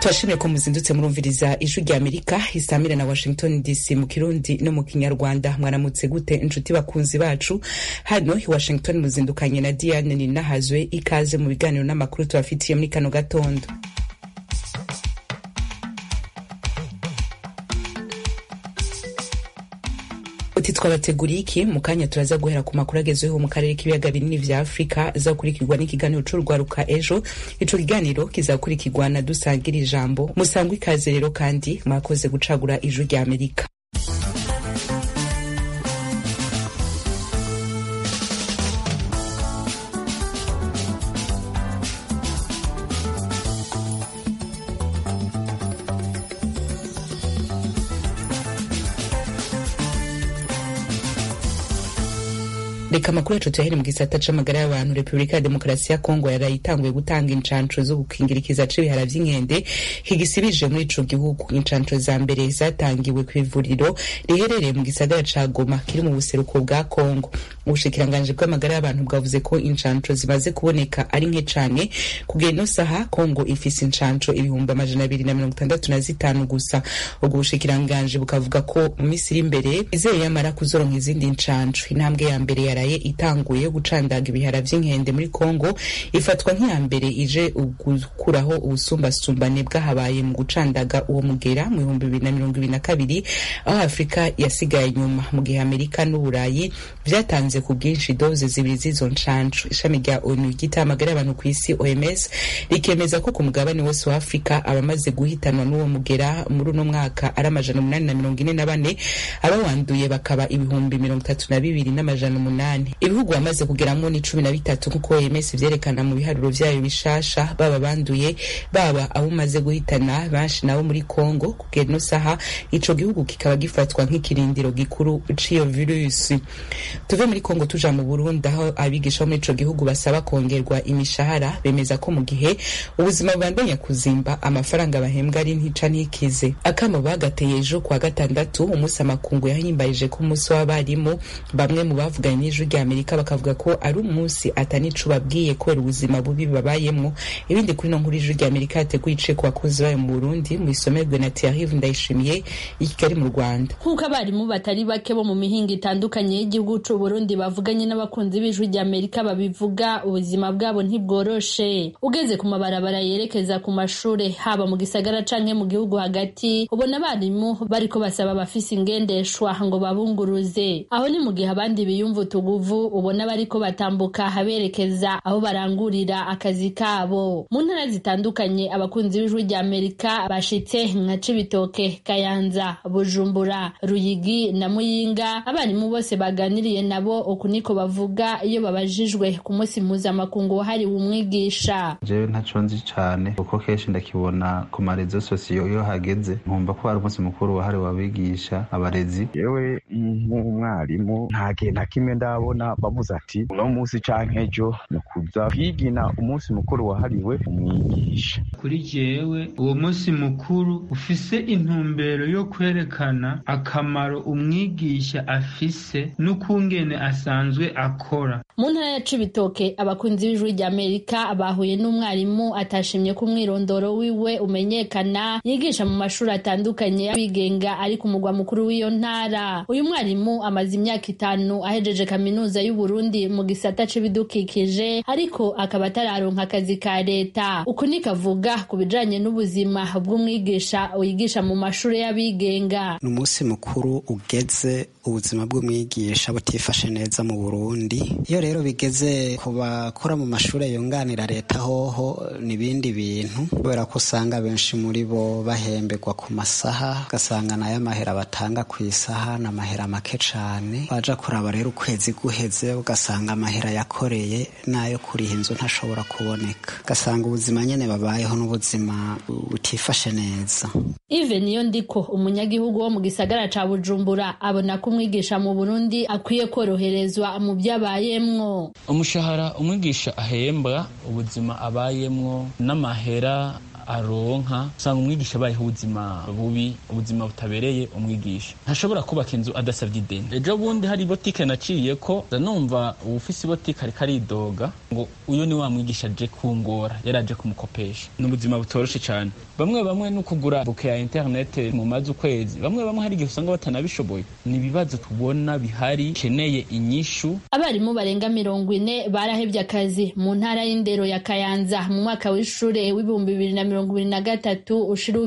Twashimye ko muzindutse murumviriza ijwi rya Amerika isamira na Washington DC mu Kirundi no mu Kinyarwanda. Mwaramutse gute inshuti bakunzi bacu? Hano i Washington muzindukanye na Diane Ninahazwe. Ikaze mu biganiro n'amakuru tubafitiye muri kano gatondo. Twabateguriye iki mu kanya turaza guhera ku makuru agezweho mu karere k'ibiyaga binini vya Afrika azakurikirwa n'ikiganiro c'urwaruka ejo. Ico kiganiro kizakurikirwa na dusangira ijambo. Musangwe ikaze rero kandi mwakoze gucagura ijwi rya Amerika. Reka makuru yacu tuyahere mu gisata c'amagara y'abantu. Republika ya Demokarasi ya Kongo yarayitanguye gutanga incanco zo gukingirikiza c'ibihara vy'inkende higisibije muri ico gihugu. Incanco za mbere zatangiwe kw'ivuriro riherereye mu gisagara ca Goma kiri mu buseruko bwa Kongo. Ubushikiranganje bw'amagara y'abantu bwavuze ko incanco zimaze kuboneka ari nke cane. Kugera ino saha Kongo ifise incanco 265 gusa. Ubwo bushikiranganje bukavuga ko mu misiri imbere izeye yamara kuzoronka izindi incanco. Intambwe ya mbere yaraye itanguye gucandaga ibihara vy'inkende muri Kongo ifatwa nk'iya mbere ije gukuraho ubusumbasumbane bwahabaye mu gucandaga uwo mugera mu 2022 aho Afrika yasigaye inyuma, mu gihe Amerika n'Uburayi vyatanze ku bwinshi doze zibiri z'izo ncanco. Ishami rya ONU ry'itamagara y'abantu ku isi OMS rikemeza ko ku mugabane wose wa Afrika abamaze guhitanwa n'uwo mugera muri uno mwaka ari 844, abawanduye bakaba 32,800. Ibihugu bamaze kugeramwo ni 13 kuko OMS vyerekana mu biharuro vyayo bishasha, baba banduye baba abo maze guhitana benshi nabo muri Kongo. Kugera no saha ico gihugu kikaba gifatwa nk'ikirindiro gikuru c'iyo virusi. Tuve muri Kongo tuja mu Burundi aho abigisha muri ico gihugu basaba kongerwa imishahara. Bemeza ko mu gihe ubuzima bubandanya kuzimba amafaranga bahembwa ari ntica ntikize. Akamo bagateye ejo kwa gatandatu umunsi amakungu yahimbarije ku munsi w'abarimu. Bamwe mu bavuganye n'ijwi rya Amerika bakavuga ko ari umunsi atanico babwiye kubera ubuzima bubi babayemwo. Ibindi kuri no nkuru ijwi rya Amerika yateguye ice ku bakozi bayo mu Burundi mu isomerwe na Thierry Ndayishimiye i Kigali mu Rwanda. Nkuko abarimu batari bake bo mu mihinga itandukanye y'igihugu c'u Burundi bavuganye n'abakunzi b'ijwi rya Amerika babivuga, ubuzima bwabo ntibworoshe. Ugeze ku mabarabara yerekeza ku mashure haba mu gisagara canke mu gihugu hagati, ubona abarimu bariko basaba abafise ingendeshwa ngo babunguruze. Aho ni mu gihe abandi biyumva utuguvu ubona bariko batambuka haberekeza aho barangurira akazi kabo. Mu ntara zitandukanye abakunzi b'ijwi rya Amerika bashitse nka Cibitoke, Kayanza, Bujumbura, Ruyigi na Muyinga. Abarimu bose baganiriye nabo uku niko bavuga iyo babajijwe ku munsi mpuzamakungu wahariwe umwigisha. Jewe ntaco nzi cane kuko kenshi ndakibona ku marezo sosiyo iyo hageze nkumva ko ari umunsi mukuru wahariwe abigisha abarezi. Yewe nk'umwarimu nta gihe na kimwe ndabona bavuze ati uno munsi canke ejo ni kuza kwigina umunsi mukuru wahariwe umwigisha. Kuri jewe uwo munsi mukuru ufise intumbero yo kwerekana akamaro umwigisha afise n'ukungene asanzwe akora. Mu ntara ya Cibitoke abakunzi b'ijwi rya Amerika bahuye n'umwarimu atashimye ko umwirondoro wiwe umenyekana, yigisha mu mashuri atandukanye y'abigenga ari ku mugwa mukuru w'iyo ntara. Uyu mwarimu amaze imyaka 5 ahejeje kaminuza y'u Burundi mu gisata c'ibidukikije, ariko akaba atararonka akazi ka leta. Uku nikavuga ku bijanye n'ubuzima bw'umwigisha wigisha mu mashuri y'abigenga. N'umunsi mukuru ugeze ubuzima bw'umwigisha butifashe neza mu Burundi. Iyo rero bigeze ku bakora mu mashuri yunganira leta hoho n'ibindi bintu, kubera ko usanga benshi muri bo bahemberwa ku masaha, ugasanga nayo amahera batanga ku isaha n'amahera make cane. Baja kuraba rero ukwezi guheze ugasanga amahera yakoreye nayo kuriha inzu ntashobora kuboneka, ugasanga ubuzima nyene babayeho n'ubuzima butifashe neza. Even niyo ndiko umunyagihugu wo mu gisagara ca Bujumbura abona ko umwigisha mu Burundi akwiye koroherezwa mu byabayemwo. Umushahara umwigisha ahembwa, ubuzima abayemwo n'amahera aronka, usanga umwigisha abayeho ubuzima bubi, ubuzima butabereye umwigisha. Ntashobora kubaka inzu adasabye ideni. Ejo bundi hari botike naciye ko numva ufise botike ariko aridoga ngo uyo ni wa mwigisha aje kungora, yaraje kumukopesha. N'ubuzima butoroshe cyane. Bamwe no kugura buke ya internet mu mazu kwezi, bamwe hari igihe usanga batanabishoboye. Ni ibibazo tubona bihari keneye inyishu. Abarimu barenga 40 barahevye akazi mu ntara y'indero ya Kayanza mu mwaka w'ishure w'ibihumbi 2023 ushira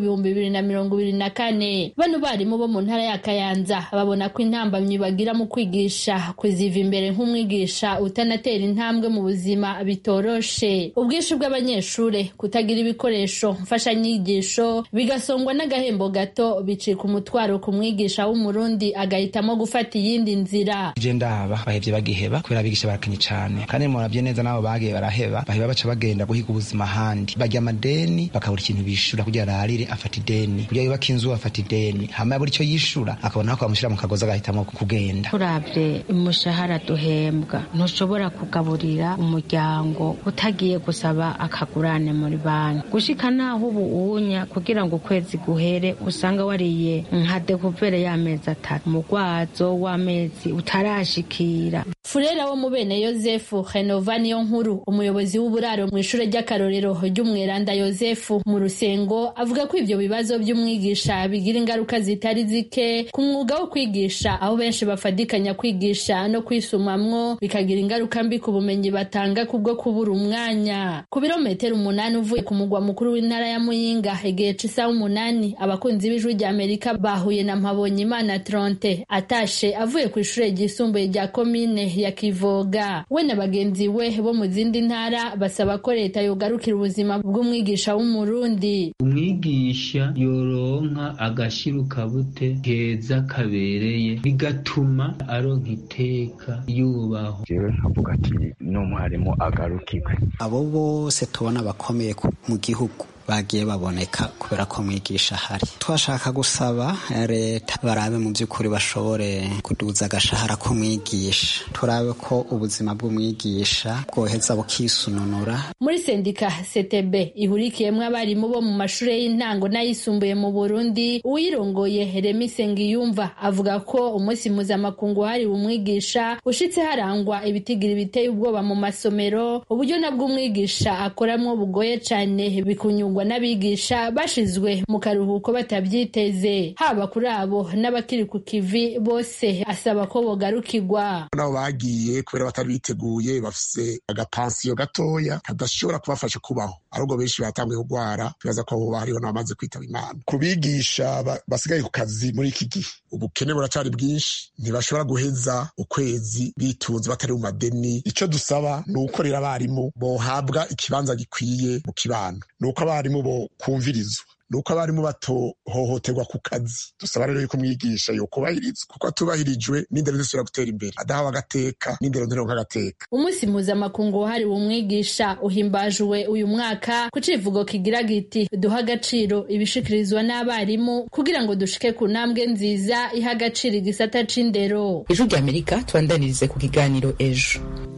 2024. Bano barimu bo mu ntara ya Kayanza babona ko intambamyi bagira mu kwigisha kuziva imbere nk'umwigisha utanatera intambwe mu buzima bitoroshe. Ubwinshi bw'abanyeshure, kutagira ibikoresho mfashanyigisho, bigasongwa n'agahembo gato, bicika umutwaro ku mwigisha w'umurundi agahitamo gufata iyindi nzira. Je ndaba bahevye bagiheba kubera abigisha barakenye cyane, kandi muravye neza nabo bagiye baraheba, baheba baca bagenda guhiga ubuzima handi, bajya amadeni bakabura ikintu bishura kugira ararire afata ideni, kugira yubaka inzu afata ideni, hama buri cyo yishura akabona ko bamushira mu kagoza agahitamo kugenda. Turavye umushahara duhembwa, ntushobora kugaburira umuryango utagiye gusaba akagurane muri banki. Gushika naho ubu unya kugira ngo ukwezi guhere usanga wariye nka dekuvere y'amezi 3, umugwazo w'amezi utarashikira. Furera wo mu bene Yosefu Renovani yo nkuru, umuyobozi w'uburaro mu ishure ry'akarorero ry'umweranda Yosefu mu Rusengo, avuga ko ivyo bibazo by'umwigisha bigira ingaruka zitari zike ku mwuga wo kwigisha, aho benshi bafadikanya kwigisha no kwisumamwo, bikagira ingaruka mbi ku bumenyi batanga kubwo kubura umwanya. Ku birometero 8 uvuye ku mugwa mukuru w'intara ya Muyinga, igihe c'isaha 8, abakunzi b'ijwi rya Amerika bahuye na Mpabonyimana Tronte atashe avuye ku ishure ryisumbuye rya komine ya Kivoga. We na bagenzi we bo mu zindi ntara basaba ko leta yogarukira ubuzima bw'umwigisha w'umurundi. Umwigisha yoronka agashiruka bute keza kabereye, bigatuma aronka iteka yubaho. Jewe nkavuga ati n'umwarimu agarukirwe. Abo bose tubona bakomeye mu gihugu bagiye baboneka kubera ko mwigisha hari. Twashaka gusaba leta barabe mu by'ukuri bashobore kuduza agashahara ko mwigisha, turabe ko ubuzima bw'umwigisha bwoheza bukisununura. Muri sendika CTB ihurikiyemwe abarimu bo mu mashure y'intango n'ayisumbuye mu Burundi, uyirongoye Remi Sengiyumva avuga ko umunsi mpuzamakungu hari umwigisha ushitse harangwa ibitigiri biteye ubwoba mu masomero, uburyo nabwo umwigisha akoramwo bugoye cane, bikunyurwa n'abigisha bashizwe mu karuhuko batabyiteze. Haba kuri abo n'abakiri ku kivi bose asaba ko bogarukirwa. Nabo bagiye kubera batari biteguye, bafise agapansiyo gatoya kadashobora kubafasha kubaho, ahubwo benshi batangiye kugwara, bibaza ko abo bariho n'abamaze kwitaba Imana. Kubigisha basigaye ku kazi muri iki gihe, ubukene buracari bwinshi, ntibashobora guheza ukwezi bitunze batari mu madeni. Ico dusaba ni uko rero abarimu bohabwa ikibanza gikwiye mu kibano, nuko abarimu bo kumvirizwa, nuko abarimu batohohoterwa ku kazi. Dusaba rero yuko umwigisha yokubahirizwa, kuko atubahirijwe n'indero zisubira gutera imbere, adahawe agateka n'indero ntironka agateka. Umunsi mpuzamakungu wahariwe umwigisha uhimbajwe uyu mwaka ku civugo kigira giti duha agaciro ibishikirizwa n'abarimu kugira ngo dushike ku ntambwe nziza iha agaciro igisata c'indero. Ijwi rya Amerika twandanirize ku kiganiro ejo.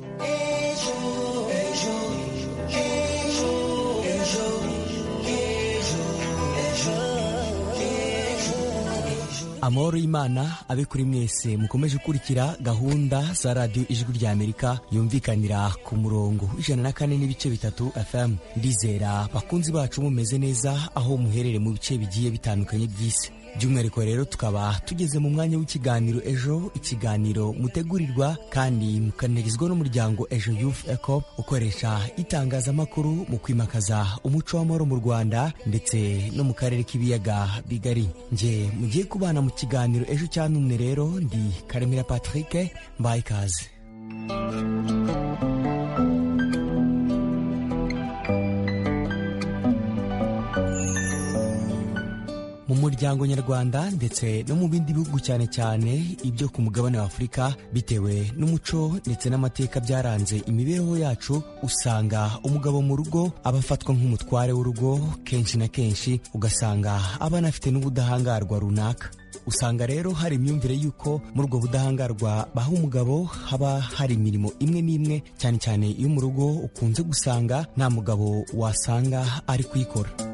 Amahoro y'Imana abe kuri mwese mukomeje gukurikira gahunda za radio Ijwi rya Amerika yumvikanira ku murongo 104.3 FM. Ndizera bakunzi bacu mumeze neza aho muherere mu bice bigiye bitandukanye by'isi. By'umwihariko rero tukaba tugeze mu mwanya w'ikiganiro ejo, ikiganiro mutegurirwa kandi mukanerizwa n'umuryango Ejo Youth Eco ukoresha itangazamakuru mu kwimakaza umuco w'amahoro mu Rwanda ndetse no mu karere k'ibiyaga bigari. Nje mugiye kubana mu kiganiro ejo cya none rero ndi Karemera Patrick, mbaye ikaze. Mu muryango nyarwanda ndetse no mu bindi bihugu cyane cyane ibyo ku mugabane wa Afurika, bitewe n'umuco ndetse n'amateka byaranze imibereho yacu, usanga umugabo mu rugo aba afatwa nk'umutware w'urugo, kenshi na kenshi ugasanga aba anafite n'ubudahangarwa runaka. Usanga rero hari imyumvire y'uko muri ubwo budahangarwa baha umugabo haba hari imirimo imwe n'imwe, cyane cyane iyo mu rugo ukunze gusanga nta mugabo wasanga ari kuyikora.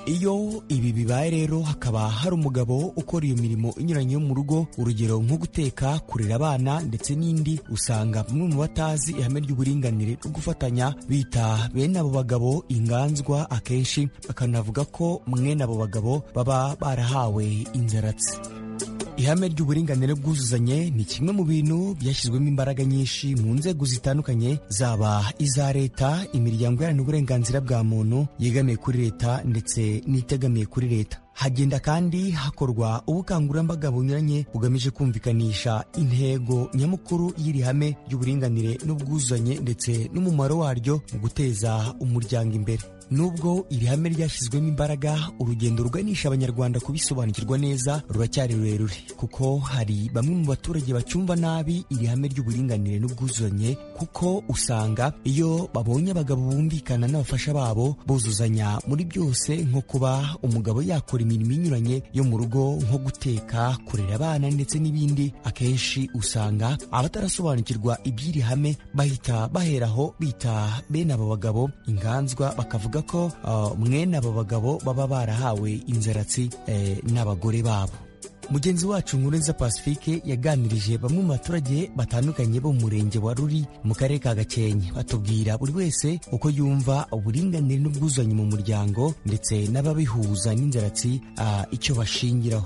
Iyo ibi bibaye rero hakaba hari umugabo ukora iyo mirimo inyuranye yo mu rugo, urugero nko guteka, kurera abana ndetse n'indi, usanga bamwe mu batazi ihame ry'uburinganire no gufatanya bita bene abo bagabo inganzwa, akenshi bakanavuga ko mwene abo bagabo baba barahawe inzaratsi. Ihame ry'uburinganire bwuzuzanye ni kimwe mu bintu byashyizwemo imbaraga nyinshi mu nzego zitandukanye, zaba iza leta, imiryango iharanira uburenganzira bwa muntu yegamiye kuri leta ndetse n'itegamiye kuri leta. Hagenda kandi hakorwa ubukangurambaga bunyuranye bugamije kumvikanisha intego nyamukuru y'iri hame ry'uburinganire n'ubwuzuzanye ndetse n'umumaro waryo mu guteza umuryango imbere. Nubwo iri hame ryashyizwemo imbaraga, urugendo ruganisha abanyarwanda kubisobanukirwa neza ruracyari rurerure, kuko hari bamwe mu baturage bacyumva nabi iri hame ry'uburinganire n'ubwuzuzanye, kuko usanga iyo babonye abagabo bumvikana n'abafasha babo buzuzanya muri byose, nko kuba umugabo yakora imirimo inyuranye yo mu rugo nko guteka, kurera abana ndetse n'ibindi, akenshi usanga abatarasobanukirwa iby'iri hame bahita baheraho bita bene abo bagabo inganzwa, bakavuga ko mwene abo bagabo baba barahawe inzaratsi n'abagore babo. Mugenzi wacu Nkurunziza Pacifique yaganirije bamwe mu baturage batandukanye bo mu murenge wa Ruli mu karere ka Gakenke, batubwira buri wese uko yumva uburinganire n'ubwuzuzanye mu muryango ndetse n'ababihuza n'inzaratsi icyo bashingiraho.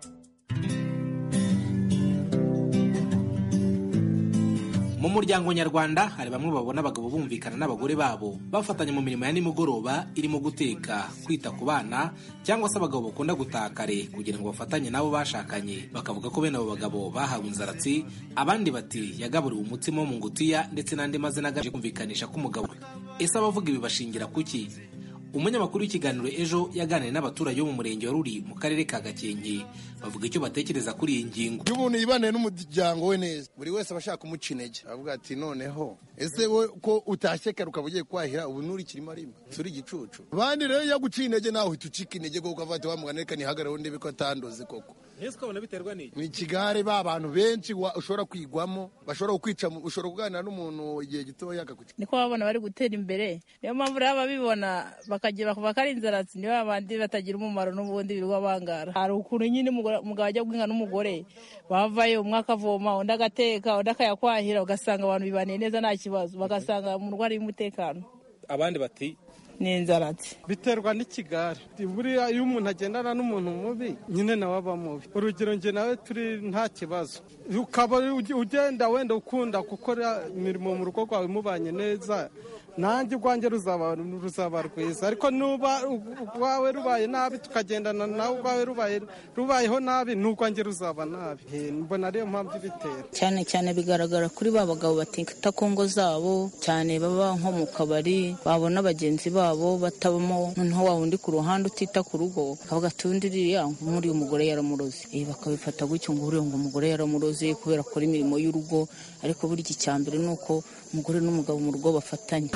Mu muryango nyarwanda hari bamwe babona abagabo bumvikana n'abagore babo bafatanya mu mirimo ya nimugoroba irimo guteka, kwita ku bana, cyangwa se abagabo bakunda gutaha kare kugira ngo bafatanye nabo bashakanye, bakavuga ko bene abo bagabo bahawe inzaratsi. Abandi bati yagaburiwe umutsima wo mu ngutiya ndetse n'andi mazina agamije kumvikanisha k'umugabo. Ese abavuga ibi bashingira kuki? Umunyamakuru w'ikiganiro Ejo yaganiriye n'abaturage bo mu murenge wa Ruli mu karere ka Gakenke, bavuga icyo batekereza kuri iyi ngingo. Iyo umuntu yibaniye n'umuryango we neza, buri wese aba ashaka kumuca intege, avuga ati noneho ese we ko utashyekera ukaba ugiye kwahira, ubu nuri kirimo arimo turi igicucu. Abandi rero yaguciye intege nawe uhita ucika intege, kuko ukavuga ati wa mugani reka nihagaraho ndebe ko atandoze koko. Ese ukabona biterwa n'iki? Ni ikigare ba bantu benshi ushobora kwigwamo, bashobora kukwica, ushobora kuganira n'umuntu igihe gitoya akakuca. Niko babona bari gutera imbere, niyo mpamvu rero ababibona bakagira kuva kari inzaratsi niyo abandi batagira umumaro n'ubundi birirwa bangara. Hari ukuntu nyine umugabo ajya guhinga n'umugore, bavayo umwe akavoma undi agateka undi akayakwahira, ugasanga abantu bibaniye neza nta kibazo, bagasanga mu rwari y'umutekano. Abandi bati ni inzaratsi. Biterwa n'ikigare. Buriya iyo umuntu agendana n'umuntu mubi nyine nawe aba mubi. Urugero nge nawe turi nta kibazo, ukaba ugenda wenda ukunda gukora imirimo mu rugo rwawe mubanye neza, nanjye urwanjye ruzaba rwiza. Ariko nuba urwawe rubaye nabi tukagendana nawe urwawe rubayeho nabi, n'urwanjye ruzaba nabi. Mbona ariyo mpamvu ibitera. Cyane cyane bigaragara kuri ba bagabo batita ku ngo zabo, cyane baba nko mu kabari, babona bagenzi babo batabamo, noneho wa wundi ku ruhande utita ku rugo akavuga ati undi ririya muri umugore yaramuroze, bakabifata gutyo ngo uriya ngo umugore yaramuroze kubera akora imirimo y'urugo. Ariko buri iki cyambere nuko umugore n'umugabo mu rugo bafatanya.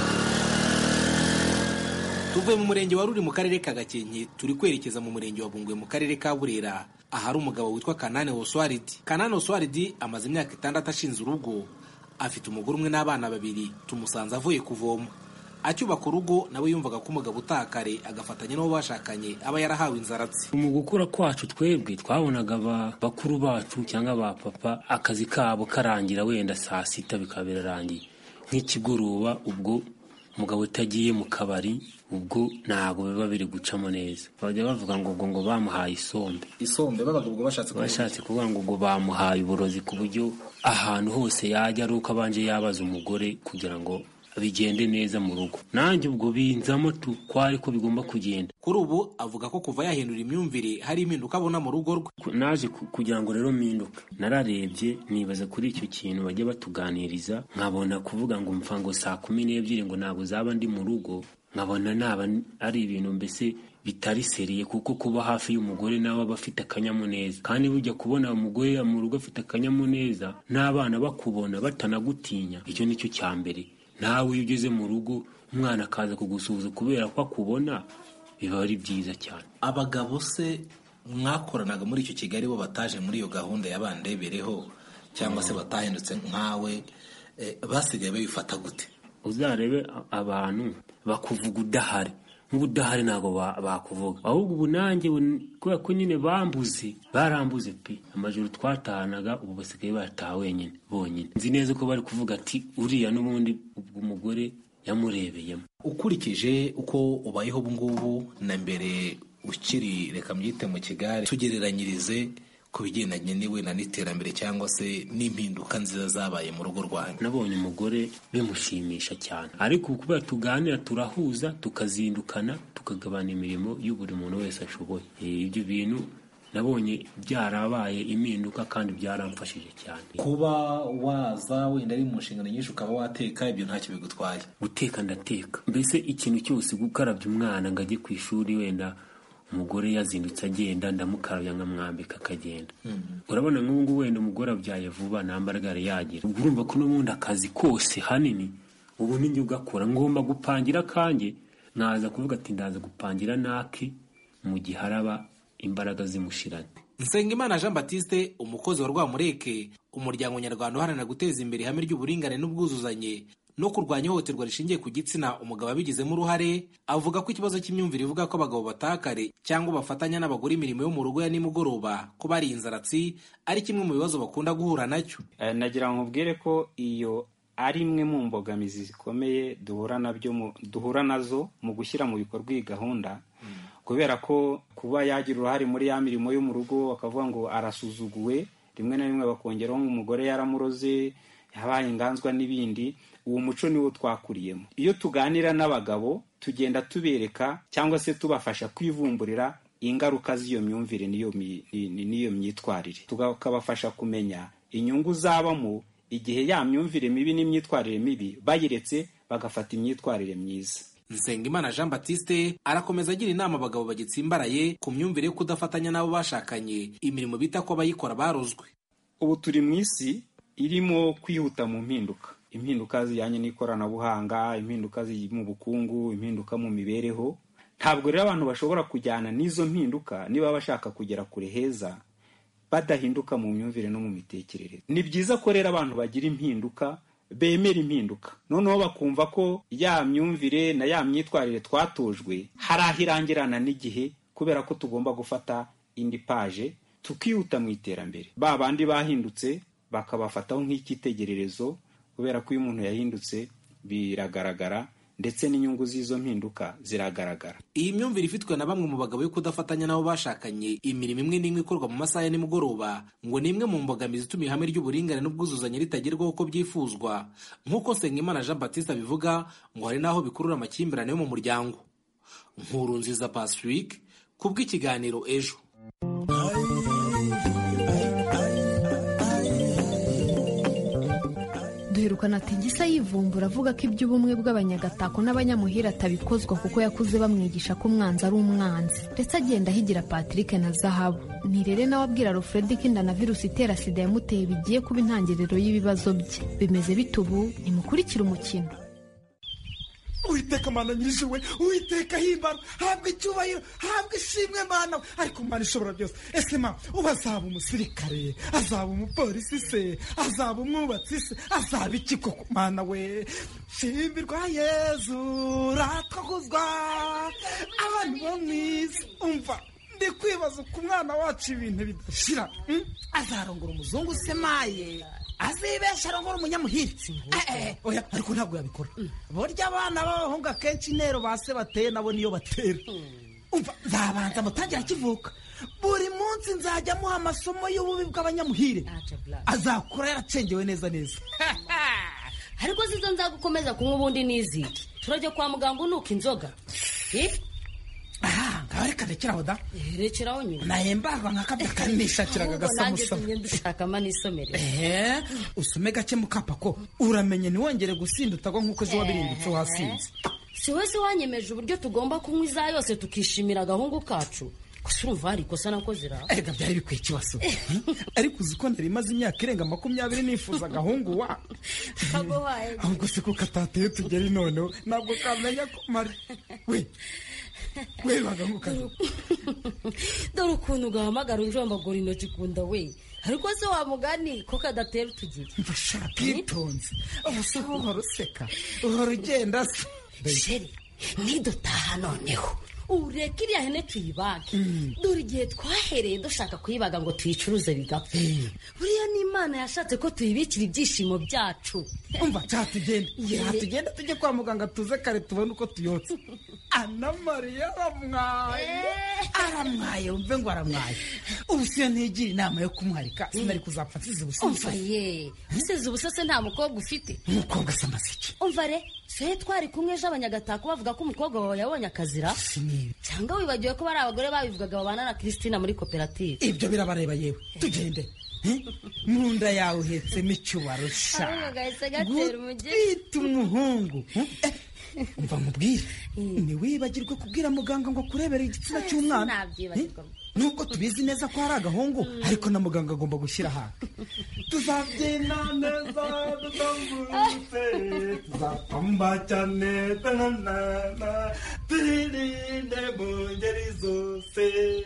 Tuvuye mu murenge wa Ruli mu karere ka Gakenke turi kwerekeza mu murenge wa Bungwe mu karere ka Burera, ahari umugabo witwa Kanane Oswaridi. Kanane Oswaridi amaze imyaka 6 ashinze urugo, afite umugore umwe n'abana 2. Tumusanze avuye kuvoma, acyubaka urugo nawe yumvaga ko umugabo utakare agafatanya n'abo bashakanye aba yarahawe inzaratsi. Mu gukura kwacu twebwe twabonaga bakuru bacu cyangwa ba papa akazi kabo karangira wenda saa 6 bikabera rangiye nk'ikigoroba, ubwo umugabo utagiye mu kabari ubwo ntago biba biri gucamo neza. Bajya bavuga ngo bamuhaye isombe babaga ubwo bashatse kuvuga ngo bamuhaye uburozi, ku buryo ahantu hose yajya ari uko abanje yabaza umugore kugira ngo bigende neza mu rugo. Nanjye ubwo binzamo kwari ko bigomba kugenda. Kuri ubu avuga ko kuva yahindura imyumvire hari impinduka abona mu rugo rwe. Naje kugira ngo rero mpinduka, nararebye nibaza kuri icyo kintu bajya batuganiriza, nkabona kuvuga ngo mfa ngo saa 12 ngo ntabwo zaba ndi mu rugo, nkabona naba ari ibintu mbese bitari seriye, kuko kuba hafi y'umugore nawe aba afite akanyamuneza. Kandi bujya kubona umugore mu rugo afite akanyamuneza, n'abana bakubona batanagutinya, icyo nicyo cya mbere. Nawe iyo ugeze mu rugo umwana akaza kugusuhuza kubera ko akubona, biba ari byiza cyane. Abagabo se mwakoranaga muri icyo Kigali bo bataje muri iyo gahunda yabandebereho cyangwa se batahindutse nkawe, basigaye babifata gute? Uzarebe abantu bakuvuga udahari, nk'ubudahari ntabwo bakuvuga, ahubwo ubu nanjye kubera ko nyine barambuze pe, amajoro twatahanaga ubu basigaye bataha wenyine bonyine. Nzi neza ko bari kuvuga ati uriya n'ubundi ubwo umugore yamurebeyemo. Ukurikije uko ubayeho ubu ngubu na mbere ukiri reka mbyite mu kigare, tugereranyirize ku bigendanye niwe na n'iterambere cyangwa se n'impinduka nziza zabaye mu rugo rwanyu. Nabonye umugore bimushimisha cyane, ariko kubera tuganira turahuza tukazindukana tukagabana imirimo y'uburi muntu wese ashoboye. Ibyo bintu nabonye byarabaye impinduka kandi byaramfashije cyane. Kuba waza wenda ari mu nshingano nyinshi ukaba wateka, ibyo ntacyo bigutwaye? Guteka ndateka, mbese ikintu cyose, gukarabya umwana ngo ajye ku ishuri, wenda umugore yazindutse agenda ndamukarabya nkamwambika akagenda. Urabona nk'ubu wenda umugore abyaye vuba nta mbaraga yari yagira, ubwo urumva ko n'ubundi akazi kose hanini ubu ninjye ugakora, ngomba gupangira kanjye, naza kuvuga ati ndaza gupangira nake mu gihe haraba imbaraga zimushiranye. Nsengimana Jean Baptiste, umukozi wa Rwamureke, umuryango nyarwanda uharanira guteza imbere ihame ry'uburingane n'ubwuzuzanye no kurwanya ihohoterwa rishingiye ku gitsina, umugabo abigizemo uruhare, avuga ko ikibazo cy'imyumvire ivuga ko abagabo batakare cyangwa bafatanya n'abagore imirimo yo mu rugo ya nimugoroba ko bari inzaratsi ari kimwe mu bibazo bakunda guhura nacyo. Nagira ngo nkubwire ko iyo ari imwe mu mbogamizi zikomeye duhura nazo mu gushyira mu bikorwa iyi gahunda, kubera ko kuba yagira uruhare muri ya mirimo yo mu rugo bakavuga ngo arasuzuguwe, rimwe na rimwe bakongeraho nk'umugore yaramuroze, yabaye inganzwa n'ibindi. Uwo muco niwo twakuriyemo. Iyo tuganira n'abagabo tugenda tubereka cyangwa se tubafasha kwivumburira ingaruka z'iyo myumvire n'iyo myitwarire, tukabafasha kumenya inyungu zabamo igihe ya myumvire mibi n'imyitwarire mibi bayiretse bagafata imyitwarire myiza. Nsengimana Jean Baptiste arakomeza agira inama abagabo bagitsimbaraye ku myumvire yo kudafatanya n'abo bashakanye imirimo bita ko abayikora barozwe. Ubu turi mu isi irimo kwihuta mu impinduka zijyanye n'ikoranabuhanga, impinduka mu bukungu, impinduka mu mibereho. Ntabwo rero abantu bashobora kujyana n'izo mpinduka niba bashaka kugera kure heza badahinduka mu myumvire no mu mitekerereze. Ni byiza ko rero abantu bagira impinduka, bemera impinduka, noneho bakumva ko ya myumvire na ya myitwarire twatojwe hari aho irangirana n'igihe, kubera ko tugomba gufata indi paje tukihuta mu iterambere. Ba bandi bahindutse bakabafataho nk'icyitegererezo, kubera ko iyo umuntu yahindutse biragaragara ndetse n'inyungu z'izo mpinduka ziragaragara. Iyi myumvire ifitwe na bamwe mu bagabo yo kudafatanya n'abo bashakanye imirimo imwe n'imwe ikorwa mu masaha ya nimugoroba ngo ni imwe mu mbogamizi ituma ihame ry'uburingane n'ubwuzuzanye ritagerwaho uko byifuzwa. Nk'uko Nsengimana Jean Baptiste abivuga, ngo hari n'aho bikurura amakimbirane yo mu muryango. Nkurunziza Pacifique kubw'ikiganiro Ejo. Duherukana Tigisa yivumbura avuga ko iby'ubumwe bw'abanyagatako n'abanyamuhira atabikozwa kuko yakuze bamwigisha ko umwanzi ari umwanzi, ndetse agenda ahigira Patrick na Zahabu. Nirere nawe abwira Alfred ko inda na virusi itera sida yamuteye bigiye kuba intangiriro y'ibibazo bye. Bimeze bite ubu? Nimukurikire umukino. Uwiteka Mana nyir'ijuru, Uwiteka himbara, habwa icyubahiro, habwa ishimwe Mana, ariko Mana ishobora byose. Ese ma uba azaba umusirikare, azaba umupolisi se, azaba umwubatsi se, azaba iki koko Mana we? Shimbirwa Yezu, ratkuzwa abantu bo mwiza. Umva ndi kwibaza ku mwana wacu ibintu bidashira. Azarongora umuzungu se maye, azibesha arongora umunyamuhitsi. Oya ariko ntabwo yabikora. Burya abana b'abahungu akenshi intero base bateye nabo niyo batera. Umva nzabanza mutangira kivuka, buri munsi nzajya muha amasomo y'ububi bw'abanyamuhire, azakura yaracengewe neza. Ariko zizo nzagukomeza kunywa ubundi n'iziki turajya kwa muganga unuka inzoga. Reka rekeraho da. Rekeraho nyine. Nahembagwa nkakabya kanishakiraga gasamusama. Nanjye dushaka manisomere. Usome gake mukapa ko uramenye ntiwongere gusinda utagwa nk'uko ejo wabirindutse wasinze. Si wese wanyemeje uburyo tugomba kunywa iza yose tukishimira agahungu kacu. Gusa urumva hari ikosa nakoze ra. Ega byari bikwiye kibazo. Ariko uzi ko ndari maze imyaka irenga 20 nifuza agahungu wa. Kagohaye. Ahubwo se ko katateye tugeri noneho ntabwo kamenya ko mari. We baganguka. Dore ukuntu ugahamagara unjombagura intoki kunda we. Ariko se wa mugani ko kadatera utugira. Mfashaka itonze. Ubuse uhora useka, uhora ugenda se. Sheri, nidutaha noneho ureka iriya hene tuyibage dore igihe twahereye dushaka kuyibaga ngo tuyicuruze bigapfa buriya n'Imana yashatse ko tuyibikira ibyishimo byacu. Umva tugenda tujye kwa muganga tuze kare tubone uko tuyotse. Ana Mariya aramwaye umve ngo aramwaye. Ubu siyo ntigira inama yo kumwarika sinari kuzapfa nsize ubusa. Umva nsize ubusa se nta mukobwa ufite? Umukobwa se amasiki. Umva se twari kumwe ejo abanyagatako bavuga ko umukobwa wawe yabonye akazira cyangwa wibagiwe ko bari abagore babivugaga babana na Christina muri koperative? Ibyo birabareba yewe tugende. Munda yawe uhetsemo icyubaro sha gutwita umuhungu. Umva mubwire ntiwibagirwe kubwira muganga ngo akurebere igitsina cy'umwana. Nubwo tubizi neza ko hari agahungu ariko na muganga agomba gushyira ahantu. Tuzabyina neza dutambutse tuzapamba cyane tanana turinde mu ngeri zose.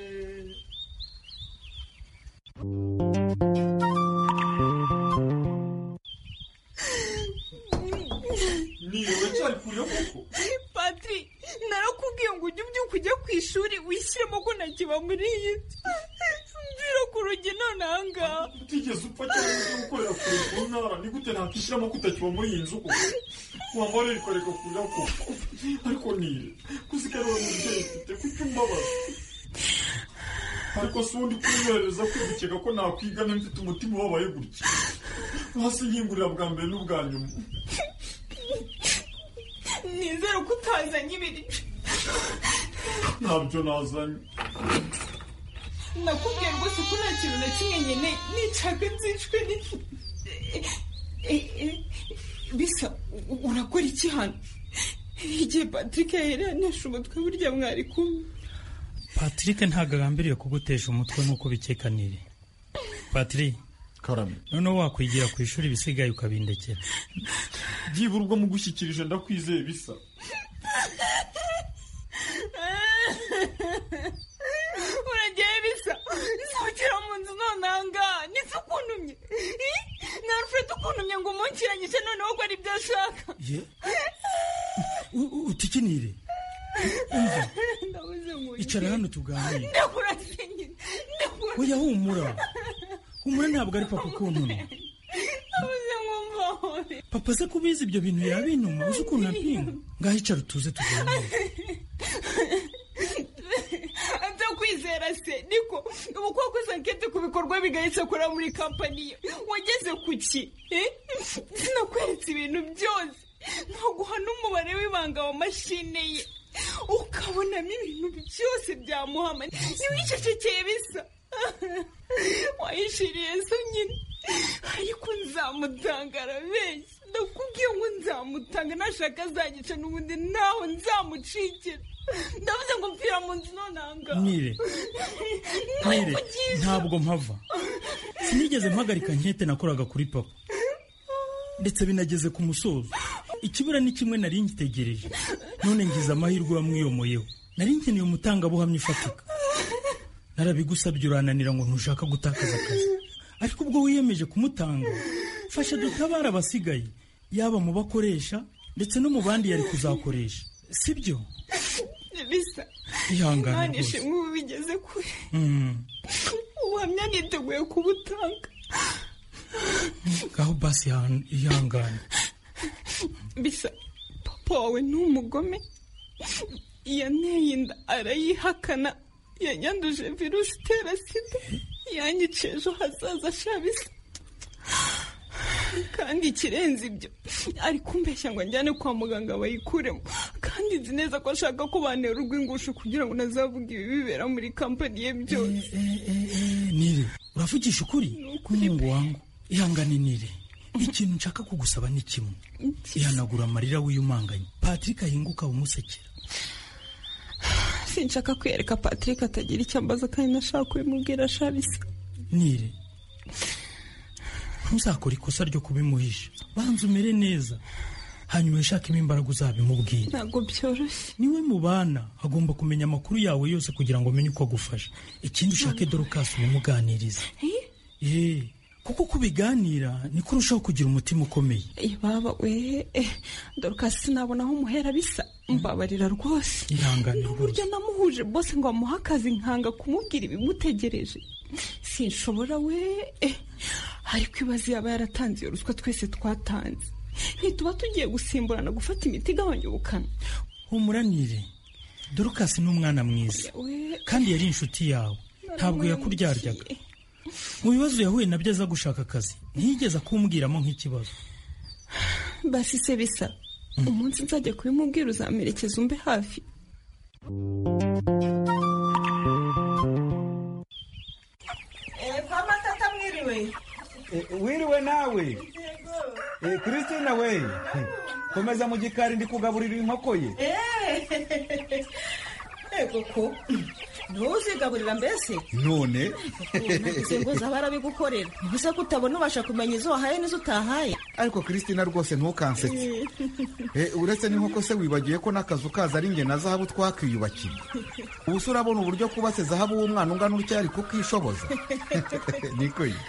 Patri, narakubwiye ngo ujye ubyuka ujya ku ishuri wishyiremo ko ntakiba muri iyi mvira ku rugi none ahangaha. Utigeze upfa cyangwa ujye gukorera kure ku ntara ni gute ntakishyiramo ko utakiba muri iyi nzu koko wambara rikoreka kurira koko ariko nire kusigara uwo mubyeyi ufite kuko umbabaza ariko si undi kunyohereza kwibukeka ko nakwigana mfite umutima ubabaye gutya hasi nkingurira bwa mbere n'ubwa nyuma. Nizere ko utazanye ibiryo. Ntabyo nazanye. Nakubwiye rwose ko nta kintu na kimwe nyine nicaga nzicwe bisa urakora iki hano igihe Patrick yahereanisha umutwe burya mwari kumwe? Patrick ntabwo agambiriye kugutesha umutwe nk'uko bikekanire. Patrick karame noneho wakwigira ku ishuri bisigaye ukabindekera. Byiburwa mu gushyikirije ndakwizeye bisa. Uragiye bisa sohokera mu nzu none ahangaha nise ukuntumye narufite ukuntumye ngo umunkiranyije noneho ko ari byo ashaka. Utikinire umva icara hano tuganire. Oya humura ntabwo ari papa ukuntumye. Papa se kubizi ibyo bintu yabinuma uzi ukuntu apinga. Ngaho icara utuze tuganire. Kwizera se niko ubu koko sankete ku bikorwa bigahise akora muri kampani ye wageze ku ki? Sinakweretse ibintu byose ntaguha n'umubare w'ibanga wa mashine ye ukabonamo ibintu byose byamuhama ntiwicecekeye bisa. Wayishiriye so nyine ariko nzamutangara benshi ndakubwiye ngo nzamutanga nashaka azagica n'ubundi naho nzamucikira. Ndavuze ngo mpfira mu nzu none ahangaha. Nire ntabwo mpava sinigeze mpagarika nkete nakoraga kuri papa ndetse binageze ku musozo. Ikibura ni kimwe nari ngitegereje none ngize amahirwe wamwiyomoyeho. Nari nkeneye umutangabuhamya ufatika. Narabigusabye urananira ngo ntushaka gutakaza akazi ariko ubwo wiyemeje kumutanga fasha dutabara abasigaye yaba mu bakoresha ndetse no mu bandi yari kuzakoresha sibyo? Bisa ihangane rwose ubu bigeze kure ubuhamya niteguye kubutanga. Gaho basi ihangane. Bisa papa wawe ni umugome yanteye inda arayihakana yanyanduje virusi itera sida yanyica ejo hazaza shabisa kandi ikirenze ibyo ari kumbeshya ngo njyane kwa muganga bayikuremo kandi nzi neza ko ashaka ko bantera urw'ingusho kugira ngo nazavuga ibi bibera muri kampani ye byose. Nire uravugisha ukuri k'umuhungu wangu. Ihangane Nire ikintu nshaka kugusaba ni kimwe ihanagura amarira wiyumanganye Patrick ahinguka umusekera. Sinshaka kwiyereka Patrick atagira icyo ambaza kandi nashaka kubimubwira shabisa. Nire ntuzakora ikosa ryo kubimuhisha banza umere neza hanyuma wishakemo imbaraga uzabimubwira. Ntabwo byoroshye. Niwe mubana agomba kumenya amakuru yawe yose kugira ngo amenye uko agufasha. Ikindi ushake Dorcas umuganiriza kuko kubiganira niko urushaho kugira umutima ukomeye. Baba we Dorcas sinabona aho umuhera bisa mbabarira rwose. Ihangane rwose. Burya namuhuje bose ngo amuhe akazi nkanga kumubwira ibimutegereje. Sinshobora we ariko ibaze yaba yaratanze iyo ruswa twese twatanze. Ntituba tugiye gusimburana gufata imiti igabanya ubukana. Humuranire, Dorcas ni umwana mwiza kandi yari inshuti yawe, ntabwo yakuryaryaga. Mu bibazo yahuye nabyo aza gushaka akazi ntiyigeze kumbwiramo nk'ikibazo. Basi se bisa umunsi nzajya kubimubwira uzamerekeza umbe hafi. Kwa matata mwiriwe. Wiriwe nawe. Christina we. Komeza mu gikari ndi kugaburira inkoko ye. Ego ko. Ntuzigaburira mbese? None. Nagize ngo zabara bigukorera. Gusa kutabona ubasha kumenya izo wahaye n'izo utahaye. Ariko Christina rwose ntukansetse. Uretse n'inkoko se wibagiye ko n'akazu kaza ari nge na zahabu twakiyubakiye. Ubuse urabona uburyo kubatse zahabu w'umwana ungana utya ari kukishoboza. Niko ye.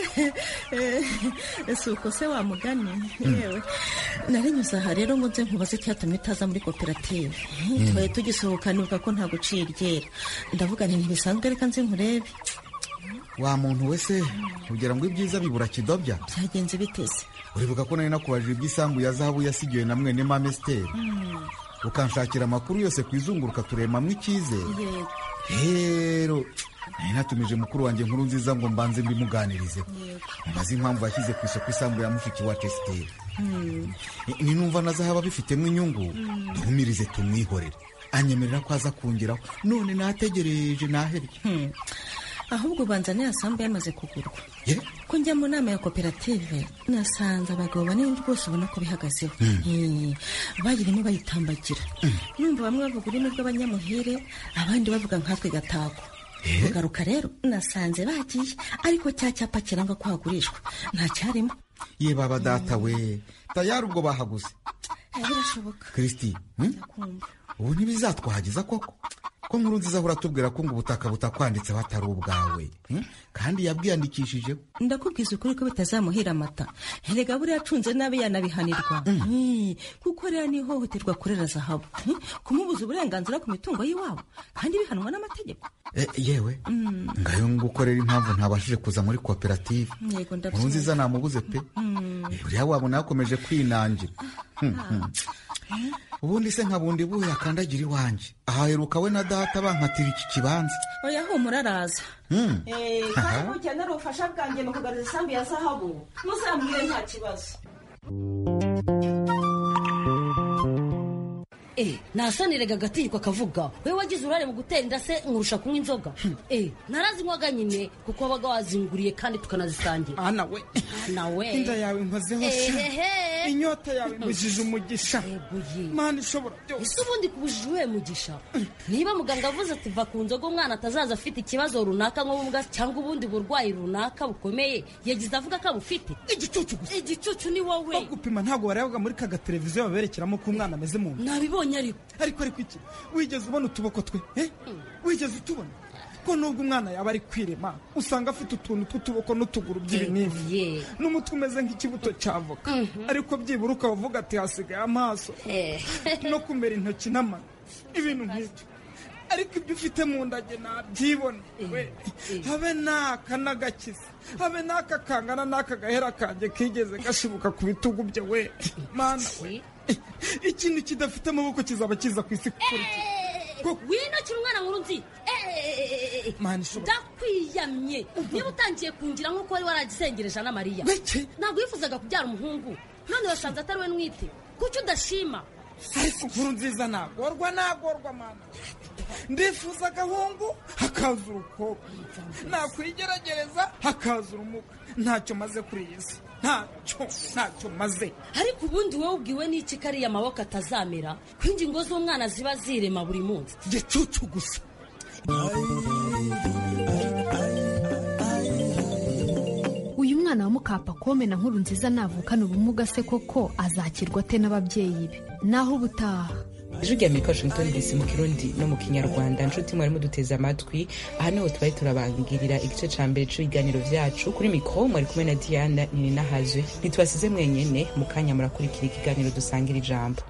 Suko se wa mugani. Yewe. Narinyuze aha rero ngo nze nkubaze cyatumye utaza muri koperative. Twaye tugisohokana ko nta gucira iryera. Ndavuga nti ntibisanzwe reka nze nkurebe. Wa muntu wese kugira ngo ibyiza bibura kidobya. Byagenze biteze. Uribuka ko nari nakubajije iby'isambu ya zahabu yasigiwe na mwene Mama Esther. Ukanshakira amakuru yose kwizunguruka turemamwe icyizere. Rero nari natumije mukuru wanjye nkuru nziza ngo mbanze mbimuganirize. Mbaze impamvu yashyize ku isoko isambu ya mushiki wa Esther. Ninumva na zahabu bifitemo inyungu duhumirize tumwihorere. Anyemerera ko aza kungeraho none nategereje naherye. Ahubwo banza ne yasambu yamaze kugurwa. Ko njya mu nama ya koperative nasanze abagabo banini rwose ubona ko bihagazeho. Bagirimo bayitambagira. Numva bamwe bavuga ururimi rw'abanyamuhire abandi bavuga nkatwe Gatako. Kugaruka rero nasanze bagiye ariko cya cyapa kiranga ko hagurishwa nta cyarimo. Ye baba data we tayari ubwo bahaguze. Birashoboka. Christi, ubu ntibizatwahageza koko ko nkuru nziza ahora tubwira ko ngo ubutaka butakwanditse batari ubwawe kandi yabwiyandikishije. Ndakubwiza ukuri ko bitazamuhira amata. Herega buri yacunze nabi yanabihanirwa. Kuko rero ni ihohoterwa kurera zahabu. Kumubuza uburenganzira ku mitungo y'iwabo kandi bihanwa n'amategeko. Yewe ngayo ngukorera impamvu ntabashije kuza muri koperative. Nkuru nziza namubuze pe. Buriya wabona yakomeje kwinangira. Ubundi se nkabundi buhe akandagira iwanje ahaheruka we na data bankatira iki kibanza. Oya humura araza. Kandi mukenera ubufasha bwanjye mu kugaruza isambu ya zahabu muzambwire nta kibazo. Nasaniraga agatiriko akavuga we wagize urare mu gutera inda se nkurusha kunywa inzoga. Narazinywaga nyine kuko wabaga wazinguriye kandi tukanazisangira. Ana we inda yawe nkozeho se inyota yawe mbujije umugisha. Mana ishobora byose. Ese ubundi kubujije uwe mugisha? Niba muganga avuze ati va ku nzoga umwana atazaza afite ikibazo runaka nk'ubumuga cyangwa ubundi burwayi runaka bukomeye yagize avuga ko abufite. Igicucu gusa. Igicucu ni wowe. Bagupima ntabwo barebaga muri ka televiziyo baberekeramo ko umwana ameze mu nda. Nabibonye ariko iki wigeze ubona utuboko twe? Wigeze utubona ko nubwo umwana yaba ari kwirema usanga afite utuntu tw'utuboko n'utuguru by'ibinivu n'umutwe umeze nk'ikibuto cy'avoka ariko byibura ukavuga ati hasigaye amaso no kumera intoki n'amano ibintu nk'ibyo. Ariko ibyo ufite mu ndage nabyibona habe n'aka n'agakiza habe n'aka kangana n'aka gahera kanjye kigeze gashibuka ku bitugu bye we. Mana we ikintu kidafite amaboko kizaba kiza ku isi kukurikira. Winokira umwana nkuru nzi. Ndakwiyamye niba utangiye kungira nk'uko wari waragisengereje na Mariya. Ntabwo yifuzaga kubyara umuhungu none wasanze atari we nwite. Kuki udashima? Ariko nkuru nziza nagorwa mana. Ndifuza agahungu hakaza urukobwa, nakwigerageza hakaza urumuga. Ntacyo maze kuri iyi si, ntacyo maze. Ariko ubundi wowe ubwiwe n'iki kariya amaboko atazamera ko ingingo z'umwana ziba zirema buri munsi? Gicucu gusa. Uyu mwana wa Mukapakome na nkuru nziza navukana ubumuga se koko azakirwa ate n'ababyeyi be? Naho ubutaha ijwi rya Amerika Washington DC mu Kirundi no mu Kinyarwanda. Nshuti mwari muduteze amatwi, aha niho twari turabangirira igice ca mbere c'ibiganiro vyacu. Kuri mikro mwari kumwe na Diana Ninahazwe. Ntitwasize mwenyene, mu kanya murakurikira ikiganiro dusangira ijambo.